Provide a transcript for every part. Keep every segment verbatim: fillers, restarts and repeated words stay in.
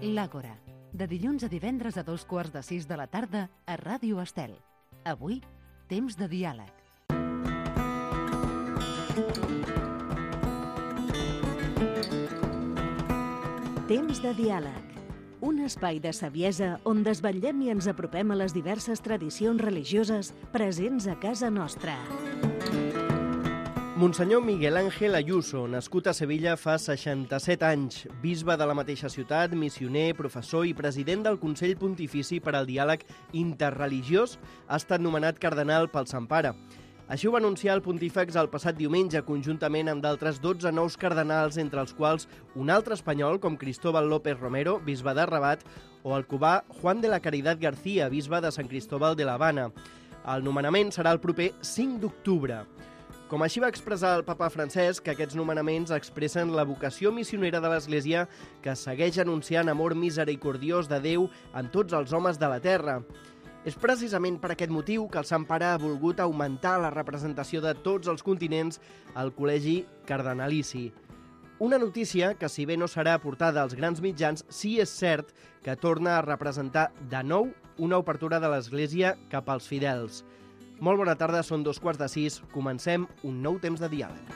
L'Àgora, de dilluns a divendres a dos quarts de sis de la tarda a Ràdio Estel. Avui, temps de diàleg. Temps de diàleg. Un espai de saviesa on desvetllem i ens apropem a les diverses tradicions religioses presents a casa nostra. Monsenyor Miguel Ángel Ayuso, nascut a Sevilla fa seixanta-set anys, bisbe de la mateixa ciutat, missioner, professor i president del Consell Pontifici per al Diàleg Interreligiós, ha estat nomenat cardenal pel Sant Pare. Així ho va anunciar el pontífex el passat diumenge, conjuntament amb d'altres dotze nous cardenals, entre els quals un altre espanyol com Cristóbal López Romero, bisbe de Rabat, o el cubà Juan de la Caridad García, bisbe de Sant Cristóbal de l'Havana. El nomenament serà el proper cinc d'octubre. Com així va expressar el papa Francesc, que aquests nomenaments expressen la vocació missionera de l'Església que segueix anunciant amor misericordiós de Déu en tots els homes de la terra. És precisament per aquest motiu que el Sant Pare ha volgut augmentar la representació de tots els continents al Col·legi Cardenalici. Una notícia que, si bé no serà aportada als grans mitjans, sí és cert que torna a representar de nou una obertura de l'Església cap als fidels. Molt bona tarda, són dos quarts de sis. Comencem un nou temps de diàleg.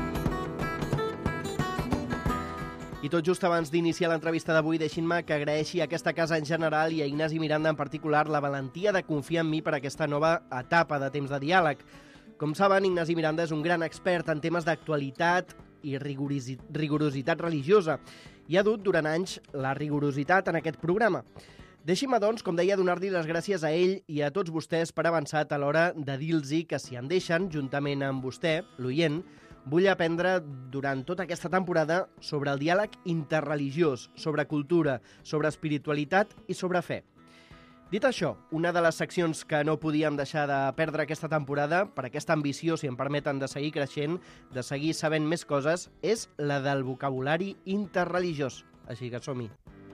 I tot just abans d'iniciar l'entrevista d'avui, deixin-me que agraeixi a aquesta casa en general i a Ignasi Miranda en particular la valentia de confiar en mi per aquesta nova etapa de temps de diàleg. Com saben, Ignasi Miranda és un gran expert en temes d'actualitat i rigorositat religiosa i ha dut durant anys la rigorositat en aquest programa. Deixi'm, doncs, com deia, donar-li les gràcies a ell i a tots vostès per avançat a l'hora de dir-los que, si en deixen, juntament amb vostè, l'oient, vull aprendre durant tota aquesta temporada sobre el diàleg interreligiós, sobre cultura, sobre espiritualitat i sobre fe. Dit això, una de les seccions que no podíem deixar de perdre aquesta temporada, per aquesta ambició, si em permeten, de seguir creixent, de seguir sabent més coses, és la del vocabulari interreligiós. Així que som-hi.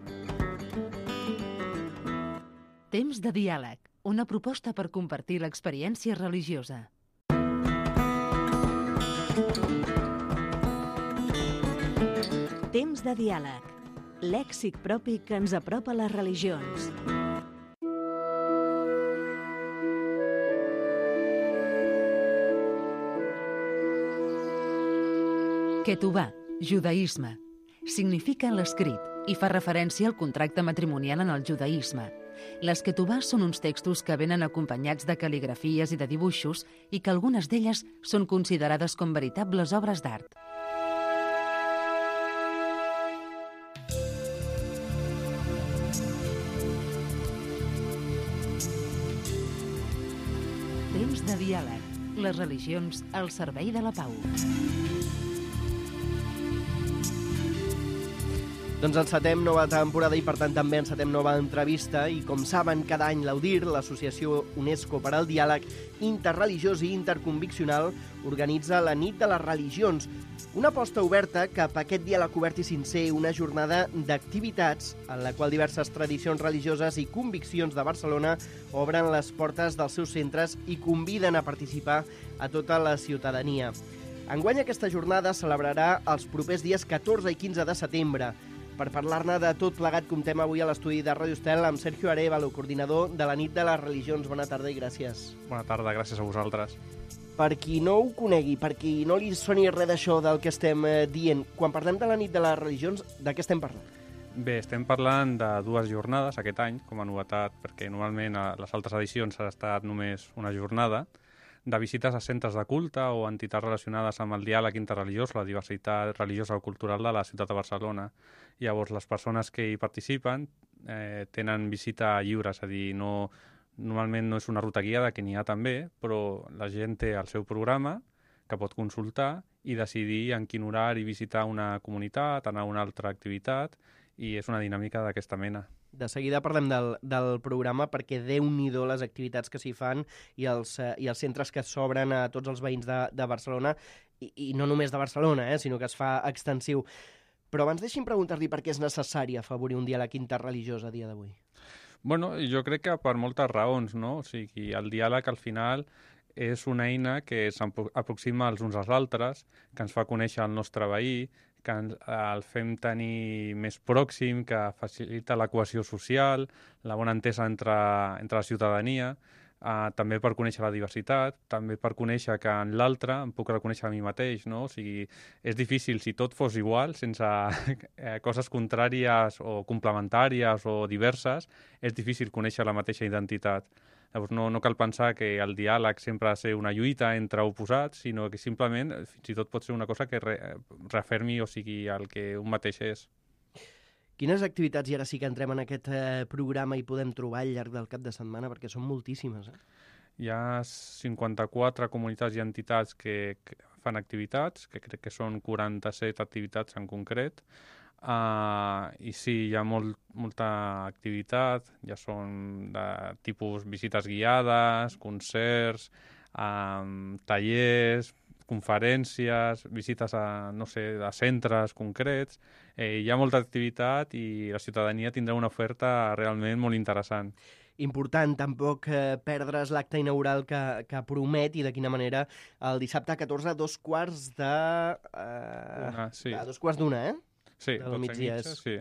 Temps de diàleg, una proposta per compartir l'experiència religiosa. Temps de diàleg, lèxic propi que ens apropa a les religions. Ketubà, judaïsme. Significa l'escrit i fa referència al contracte matrimonial en el judaïsme. Les ketubàs són uns textos que venen acompanyats de cal·ligrafies i de dibuixos i que algunes d'elles són considerades com veritables obres d'art. Temps de diàleg. Les religions al servei de la pau. Doncs encetem nova temporada i, per tant, també encetem nova entrevista i, com saben, cada any l'Audir, l'Associació UNESCO per al Diàleg Interreligiós i Interconviccional, organitza la Nit de les Religions, una aposta oberta cap a aquest diàleg obert i sincer, una jornada d'activitats en la qual diverses tradicions religioses i conviccions de Barcelona obren les portes dels seus centres i conviden a participar a tota la ciutadania. Enguany aquesta jornada celebrarà els propers dies catorze i quinze de setembre. Per parlar-ne de tot plegat, comptem avui a l'estudi de Ràdio Estel amb Sergio Arévalo, coordinador de la Nit de les Religions. Bona tarda i gràcies. Bona tarda, gràcies a vosaltres. Per qui no ho conegui, per qui no li soni res d'això del que estem eh, dient, quan parlem de la Nit de les Religions, de què estem parlant? Bé, estem parlant de dues jornades aquest any, com a novetat, perquè normalment a les altres edicions ha estat només una jornada, de visites a centres de culte o entitats relacionades amb el diàleg interreligiós, la diversitat religiosa o cultural de la ciutat de Barcelona. Llavors, les persones que hi participen eh, tenen visita lliure, és a dir, no, normalment no és una ruta guiada, que n'hi ha també, però la gent té el seu programa que pot consultar i decidir en quin horari visitar una comunitat, anar a una altra activitat, i és una dinàmica d'aquesta mena. De seguida parlem del, del programa perquè déu-n'hi-do les activitats que s'hi fan i els, eh, i els centres que s'obren a tots els veïns de, de Barcelona i, i no només de Barcelona, eh, sinó que es fa extensiu. Però abans deixi'm preguntar-li per què és necessari afavorir un diàleg interreligiós a dia d'avui. Bueno, jo crec que per moltes raons, no? O sigui, el diàleg al final és una eina que s'aproxima els uns als altres, que ens fa conèixer el nostre veí, que el fem tenir més pròxim, que facilita la cohesió social, la bona entesa entre, entre la ciutadania, Uh, també per conèixer la diversitat, també per conèixer que en l'altre em puc reconèixer a mi mateix, no? O sigui, és difícil, si tot fos igual, sense eh, coses contràries o complementàries o diverses, és difícil conèixer la mateixa identitat. Llavors no, no cal pensar que el diàleg sempre ha de ser una lluita entre oposats, sinó que simplement, fins i tot pot ser una cosa que re, refermi, o sigui, el que un mateix és. Quines activitats, i ara sí que entrem en aquest eh, programa i podem trobar al llarg del cap de setmana, perquè són moltíssimes, eh? Hi ha cinquanta-quatre comunitats i entitats que, que fan activitats, que crec que són quaranta-set activitats en concret, uh, i sí, hi ha molt, molta activitat, ja són de tipus visites guiades, concerts, um, tallers, conferències, visites a, no sé, a centres concrets. Eh, hi ha molta activitat i la ciutadania tindrà una oferta realment molt interessant. Important, tampoc eh, perdre's l'acte inaugural que, que promet, i de quina manera el dissabte catorze a dos quarts de... Eh, una, sí. A dos quarts d'una, eh? Sí, del migdia. mitja, sí.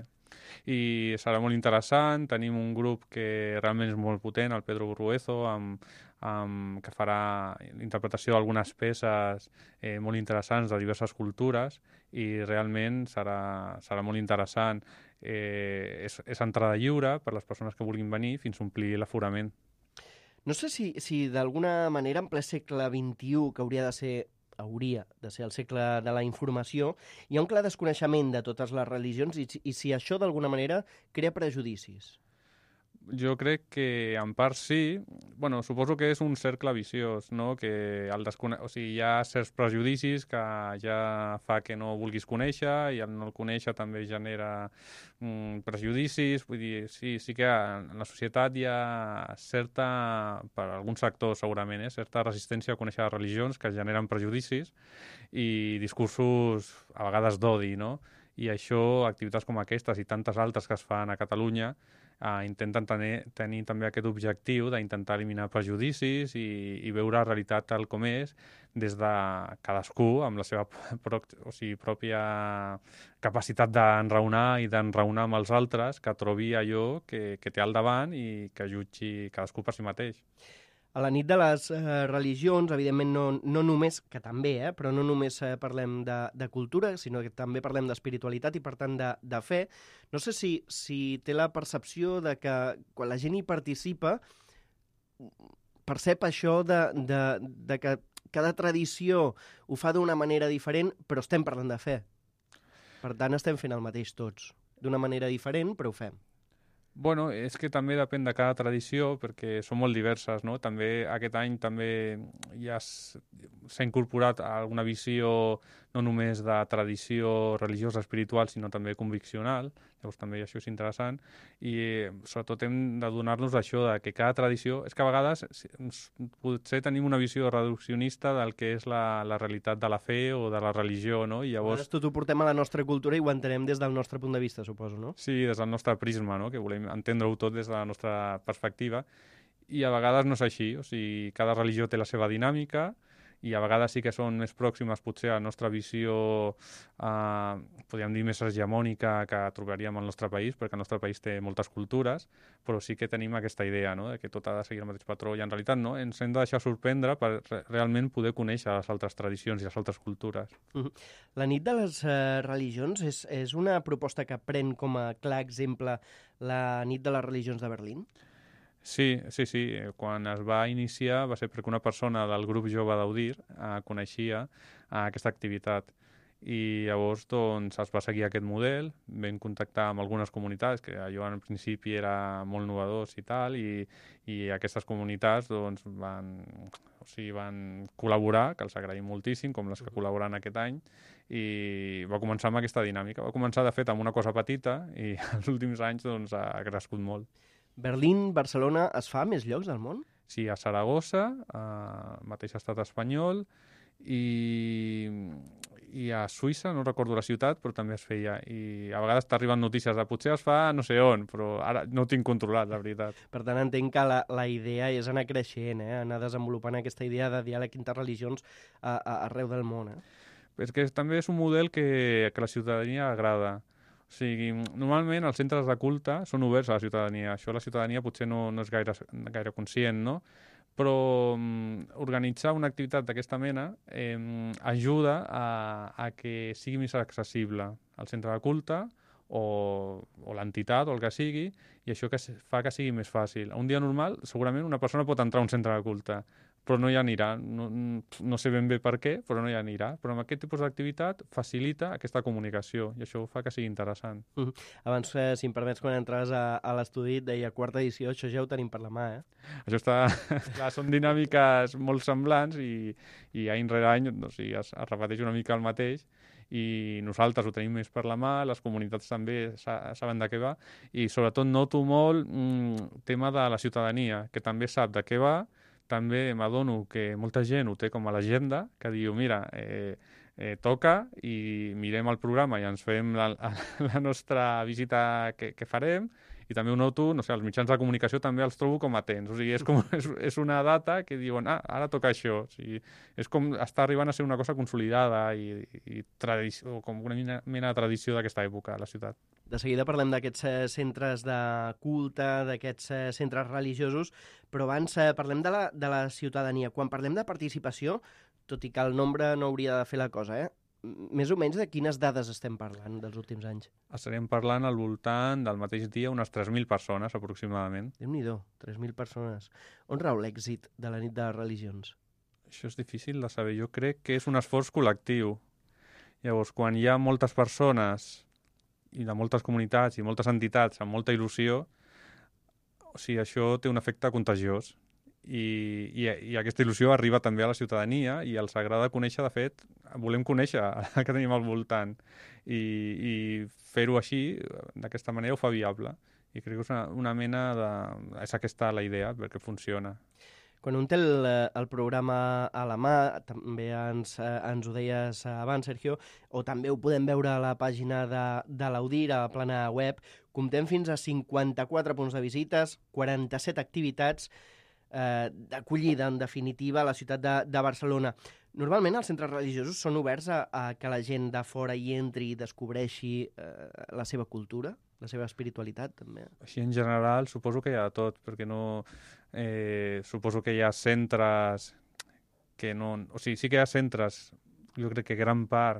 I serà molt interessant. Tenim un grup que realment és molt potent, el Pedro Burruezo, amb, amb, que farà interpretació d'algunes peces eh, molt interessants de diverses cultures, i realment serà, serà molt interessant. Eh, és, és entrada lliure per les persones que vulguin venir fins a omplir l'aforament. No sé si, si d'alguna manera en ple segle vint-i-u, que hauria de ser hauria de ser el segle de la informació, hi ha un clar desconeixement de totes les religions, i, i si això d'alguna manera crea prejudicis. Jo crec que en part sí. Bueno, suposo que és un cercle viciós, no? Que el descone... o sigui, hi ha certs prejudicis que ja fa que no vulguis conèixer, i el no el conèixer també genera mm, prejudicis. Vull dir, sí, sí que en la societat hi ha certa, per alguns sectors segurament, eh, certa resistència a conèixer les religions, que generen prejudicis i discursos a vegades d'odi, no? I això, activitats com aquestes i tantes altres que es fan a Catalunya, Uh, intenten tenir, tenir també aquest objectiu d'intentar eliminar prejudicis i, i veure la realitat tal com és, des de cadascú amb la seva pro, o sigui, pròpia capacitat d'enraonar i d'enraonar amb els altres, que trobi allò que, que té al davant i que jutgi cadascú per si mateix. A la nit de les eh, religions, evidentment, no, no només, que també, eh, però no només eh, parlem de, de cultura, sinó que també parlem d'espiritualitat i, per tant, de, de fe. No sé si, si té la percepció de que quan la gent hi participa, percep això de, de, de que cada tradició ho fa d'una manera diferent, però estem parlant de fe. Per tant, estem fent el mateix tots. D'una manera diferent, però ho fem. Bueno, és que també depèn de cada tradició, perquè són molt diverses, no? També aquest any també ja s'ha incorporat alguna visió no només de tradició religiosa espiritual, sinó també conviccional. Llavors també això és interessant, i sobretot hem de donar-nos això, de que cada tradició... És que a vegades potser tenim una visió reduccionista del que és la, la realitat de la fe o de la religió, no? I llavors... Tot ho portem a la nostra cultura i ho entenem des del nostre punt de vista, suposo, no? Sí, des del nostre prisma, no? Que volem entendre-ho tot des de la nostra perspectiva, i a vegades no és així. O sigui, cada religió té la seva dinàmica, i a vegades sí que són més pròximes potser a la nostra visió, eh, podríem dir, més hegemònica que trobaríem al nostre país, perquè el nostre país té moltes cultures, però sí que tenim aquesta idea, no?, de que tot ha de seguir el mateix patró, i en realitat no, ens hem de deixar sorprendre per re realment poder conèixer les altres tradicions i les altres cultures. Uh-huh. La nit de les uh, religions és, és una proposta que pren com a clar exemple la nit de les religions de Berlín? Sí, sí, sí. Quan es va iniciar va ser perquè una persona del grup jove d'Audir eh, coneixia eh, aquesta activitat. I llavors doncs, es va seguir aquest model, vam contactar amb algunes comunitats, que allò en principi era molt novedós i tal, i, i aquestes comunitats doncs, van, o sigui, van col·laborar, que els agraïm moltíssim, com les que col·laboren aquest any, i va començar amb aquesta dinàmica. Va començar, de fet, amb una cosa petita, i els últims anys doncs, ha crescut molt. Berlín, Barcelona, es fa a més llocs del món? Sí, a Saragossa, al mateix estat espanyol, i, i a Suïssa, no recordo la ciutat, però també es feia. I a vegades t'arriben notícies de potser es fa no sé on, però ara no ho tinc controlat, la veritat. Per tant, entenc que la, la idea és anar creixent, eh? Anar desenvolupant aquesta idea de diàleg interreligions a, a, arreu del món. Eh? perquè també és un model que, que la ciutadania agrada. O sigui, normalment els centres de culte són oberts a la ciutadania. Això la ciutadania potser no, no és gaire, gaire conscient, no? Però um, organitzar una activitat d'aquesta mena eh, ajuda a, a que sigui més accessible al centre de culte o, o l'entitat o el que sigui, i això que fa que sigui més fàcil. Un dia normal, segurament una persona pot entrar a un centre de culte, però no hi anirà. No, no sé ben bé per què, però no hi anirà. Però amb aquest tipus d'activitat facilita aquesta comunicació i això fa que sigui interessant. Uh -huh. Abans, eh, si em permets, quan entraves a, a l'estudi et deia quarta edició, això ja ho tenim per la mà, eh? Això està... Clar, són dinàmiques molt semblants i, i any rere any, o sigui, es, es repeteix una mica el mateix, i nosaltres ho tenim més per la mà, les comunitats també saben de què va, i sobretot noto molt mm, tema de la ciutadania, que també sap de què va. També m'adono que molta gent ho té com a l'agenda, que diu, mira, eh, eh, toca i mirem el programa i ens fem la, la nostra visita que, que farem, i també ho noto, no sé, els mitjans de comunicació també els trobo com atents. O sigui, és, com, és, és una data que diuen, ah, ara toca això. O sigui, és com està arribant a ser una cosa consolidada i, i tradició, com una mena, mena de tradició d'aquesta època a la ciutat. De seguida parlem d'aquests eh, centres de culte, d'aquests eh, centres religiosos, però abans eh, parlem de la, de la ciutadania. Quan parlem de participació, tot i que el nombre no hauria de fer la cosa, eh? Més o menys de quines dades estem parlant dels últims anys? Estarem parlant al voltant del mateix dia unes tres mil persones, aproximadament. Déu-n'hi-do, tres mil persones. On rau l'èxit de la nit de les religions? Això és difícil de saber. Jo crec que és un esforç col·lectiu. Llavors, quan hi ha moltes persones i de moltes comunitats i moltes entitats amb molta il·lusió, o sigui, això té un efecte contagiós. I, i, i aquesta il·lusió arriba també a la ciutadania i els agrada conèixer, de fet, volem conèixer el que tenim al voltant i, i fer-ho així, d'aquesta manera ho fa viable. I crec que és una, una mena de... És aquesta la idea, perquè funciona. Quan un té el, el programa a la mà, també ens, ens ho deies abans, Sergio, o també ho podem veure a la pàgina de, de l'Audir, a la plana web, comptem fins a cinquanta-quatre punts de visites, quaranta-set activitats, eh, d'acollida, en definitiva, a la ciutat de, de Barcelona. Normalment els centres religiosos són oberts a, a que la gent de fora hi entri i descobreixi eh, la seva cultura, la seva espiritualitat, també. Així, en general, suposo que hi ha de tot, perquè no... Eh, suposo que hi ha centres que no... O sigui, sí que hi ha centres, jo crec que gran part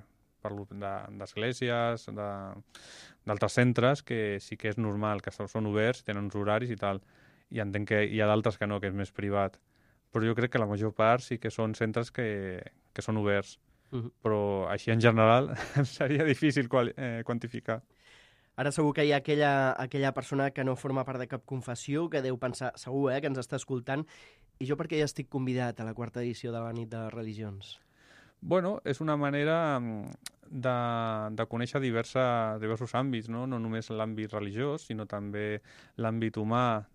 d'esglésies, d'altres centres, que sí que és normal, que són oberts, tenen uns horaris i tal, i entenc que hi ha d'altres que no, que és més privat. Però jo crec que la major part sí que són centres que, que són oberts. Uh-huh. Però així, en general, seria difícil qual, eh, quantificar. Ara segur que hi ha aquella, aquella persona que no forma part de cap confessió, que deu pensar, segur, eh, que ens està escoltant, i jo per què ja estic convidat a la quarta edició de la nit de les religions? Bueno, és una manera de, de conèixer diversa, diversos àmbits, no? No només l'àmbit religiós, sinó també l'àmbit humà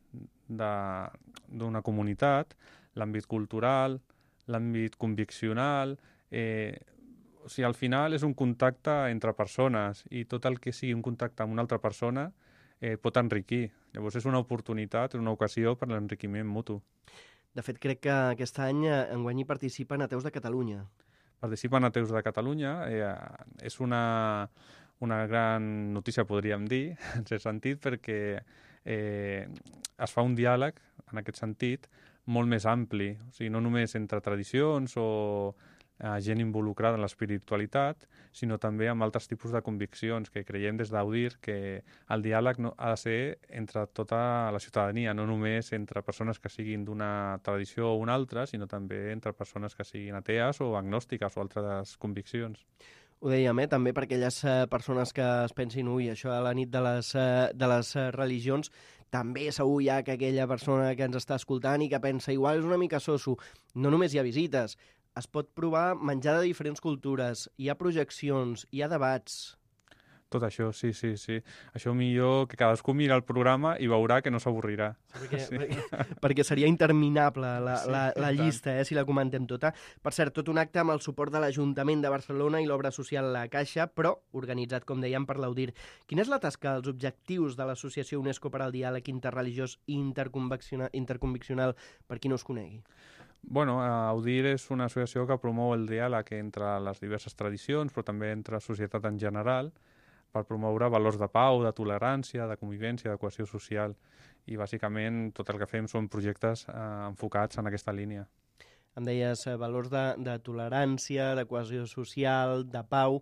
d'una comunitat, l'àmbit cultural, l'àmbit conviccional. Eh, o sigui, al final és un contacte entre persones i tot el que sigui un contacte amb una altra persona eh, pot enriquir. Llavors és una oportunitat, és una ocasió per l'enriquiment mutu. De fet, crec que aquest any enguany hi participen ateus de Catalunya. Participen ateus de Catalunya. Eh, és una, una gran notícia, podríem dir, en aquest sentit, perquè eh, es fa un diàleg, en aquest sentit, molt més ampli. O sigui, no només entre tradicions o eh, gent involucrada en l'espiritualitat, sinó també amb altres tipus de conviccions, que creiem des d'Audir que el diàleg no, ha de ser entre tota la ciutadania, no només entre persones que siguin d'una tradició o una altra, sinó també entre persones que siguin atees o agnòstiques o altres conviccions. Ho dèiem, eh? També per aquelles eh, persones que es pensin, ui, això a la nit de les, eh, de les eh, religions, també segur hi ha que aquella persona que ens està escoltant i que pensa, igual és una mica soso. No només hi ha visites, es pot provar menjar de diferents cultures, hi ha projeccions, hi ha debats. Tot això, sí, sí, sí. Això millor que cadascú mira el programa i veurà que no s'avorrirà. Perquè, sí. perquè, perquè seria interminable la, sí, la, la llista, eh, si la comentem tota. Per cert, tot un acte amb el suport de l'Ajuntament de Barcelona i l'obra social La Caixa, però organitzat, com dèiem, per l'Audir. Quina és la tasca, els objectius de l'Associació UNESCO per al Diàleg Interreligiós i Interconviccional, interconviccional, per qui no es conegui? Bueno, Audir és una associació que promou el diàleg entre les diverses tradicions, però també entre societat en general, per promoure valors de pau, de tolerància, de convivència, de cohesió social. I bàsicament tot el que fem són projectes eh, enfocats en aquesta línia. Em deies eh, valors de, de tolerància, de cohesió social, de pau.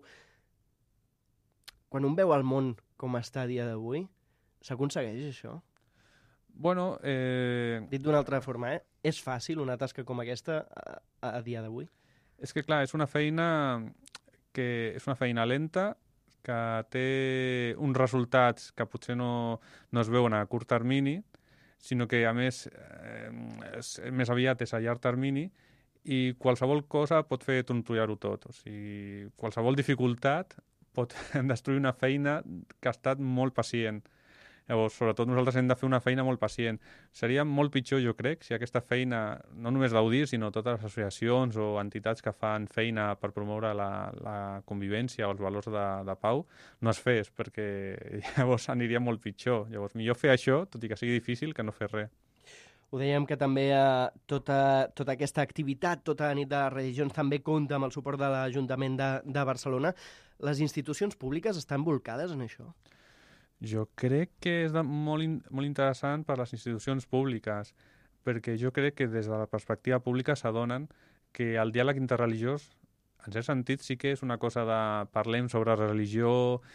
Quan un veu el món com està a dia d'avui, s'aconsegueix això? Bueno, eh... dit d'una altra forma, eh? És fàcil una tasca com aquesta a, a dia d'avui? És que, clar, és una feina que és una feina lenta, que té uns resultats que potser no, no es veuen a curt termini, sinó que, a més, eh, és, més aviat és a llarg termini, i qualsevol cosa pot fer trontollar-ho tot. O sigui, qualsevol dificultat pot destruir una feina que ha estat molt pacient. Llavors, sobretot nosaltres hem de fer una feina molt pacient. Seria molt pitjor, jo crec, si aquesta feina, no només d'Audir, sinó totes les associacions o entitats que fan feina per promoure la, la convivència o els valors de, de pau, no es fes, perquè llavors aniria molt pitjor. Llavors, millor fer això, tot i que sigui difícil, que no fer res. Ho dèiem que també eh, tota, tota aquesta activitat, tota la nit de les religions, també compta amb el suport de l'Ajuntament de, de Barcelona. Les institucions públiques estan volcades en això? Jo crec que és de, molt, in, molt interessant per a les institucions públiques, perquè jo crec que des de la perspectiva pública s'adonen que el diàleg interreligiós, en cert sentit, sí que és una cosa de parlem sobre religió,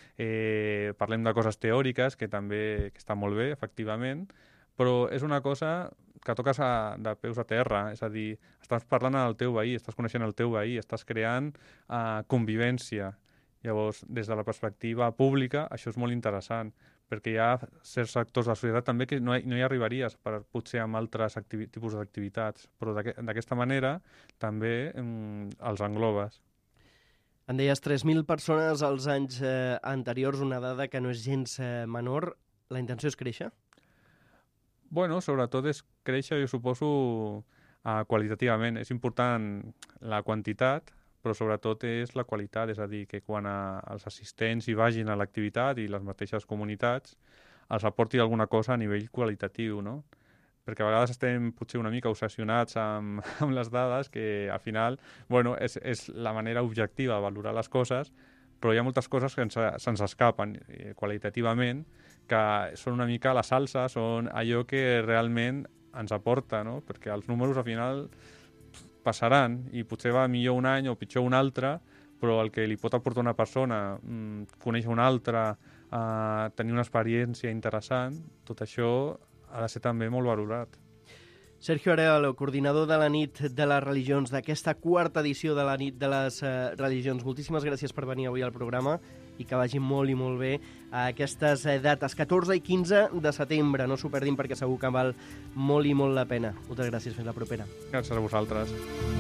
eh, parlem de coses teòriques, que també que està molt bé, efectivament, però és una cosa que toques a, de peus a terra, és a dir, estàs parlant amb el teu veí, estàs coneixent el teu veí, estàs creant eh, convivència. Llavors, des de la perspectiva pública, això és molt interessant, perquè hi ha certs sectors de la societat també que no hi, no hi arribaries per, potser amb altres tipus d'activitats, però d'aquesta manera també mm, els englobes. En deies tres mil persones als anys eh, anteriors, una dada que no és gens eh, menor. La intenció és créixer? Bueno, sobretot és créixer, jo suposo, eh, qualitativament. És important la quantitat, però sobretot és la qualitat, és a dir, que quan a, els assistents hi vagin a l'activitat i les mateixes comunitats els aporti alguna cosa a nivell qualitatiu, no? Perquè a vegades estem potser una mica obsessionats amb, amb les dades, que al final, bueno, és, és la manera objectiva de valorar les coses, però hi ha moltes coses que ens, se'ns escapen eh, qualitativament, que són una mica la salsa, són allò que realment ens aporta, no? Perquè els números al final passaran i potser va millor un any o pitjor un altre, però el que li pot aportar una persona, mmm, conèixer una altra, eh, tenir una experiència interessant, tot això ha de ser també molt valorat. Sergio Arevalo, coordinador de la nit de les religions, d'aquesta quarta edició de la nit de les eh, religions. Moltíssimes gràcies per venir avui al programa i que vagi molt i molt bé a aquestes eh, dates, catorze i quinze de setembre. No s'ho perdin perquè segur que val molt i molt la pena. Moltes gràcies, fins la propera. Gràcies a vosaltres.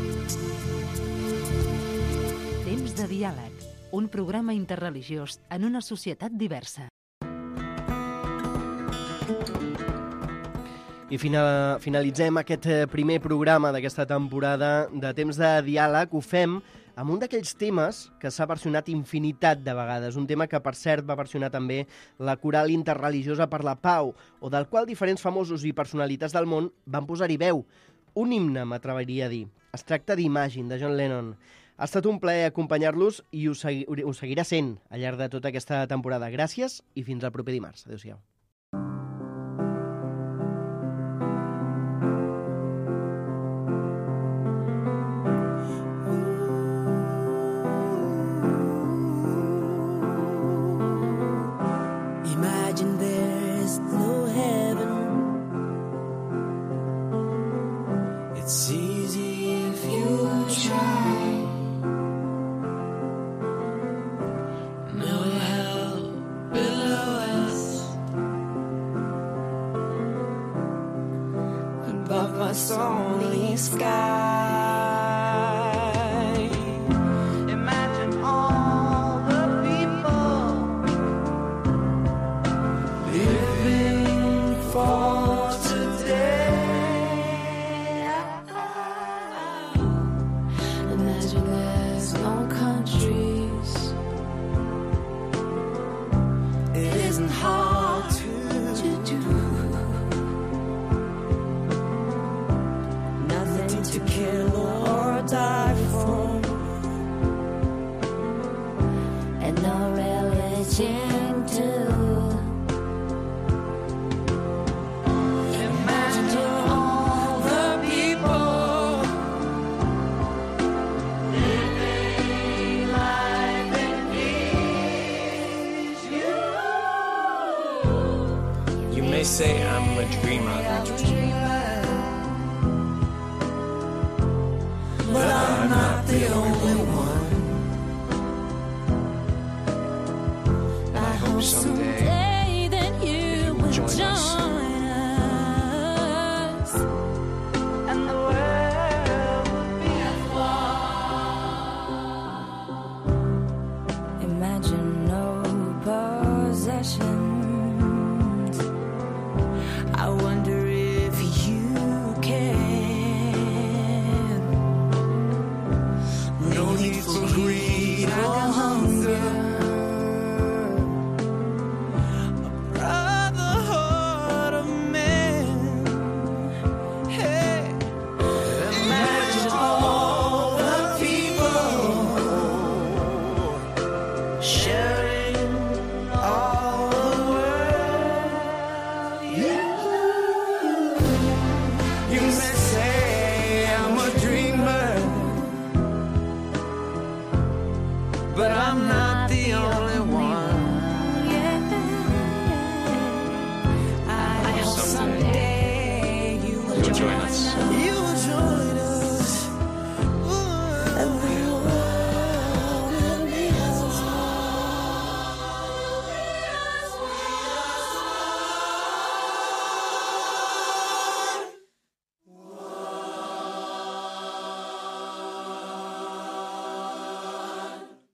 Temps de diàleg, un programa interreligiós en una societat diversa. I final, finalitzem aquest primer programa d'aquesta temporada de Temps de Diàleg. Ho fem amb un d'aquells temes que s'ha versionat infinitat de vegades, un tema que, per cert, va versionar també la Coral Interreligiosa per la Pau, o del qual diferents famosos i personalitats del món van posar-hi veu. Un himne, m'atreviria a dir. Es tracta d'Imagine, de John Lennon. Ha estat un plaer acompanyar-los i ho, segui ho seguirà sent al llarg de tota aquesta temporada. Gràcies i fins al proper dimarts. Adéu-siau. Imagine there's no heaven. It's easy if you try. No hell below us. say I'm a dreamer, but I'm not the only one. I hope someday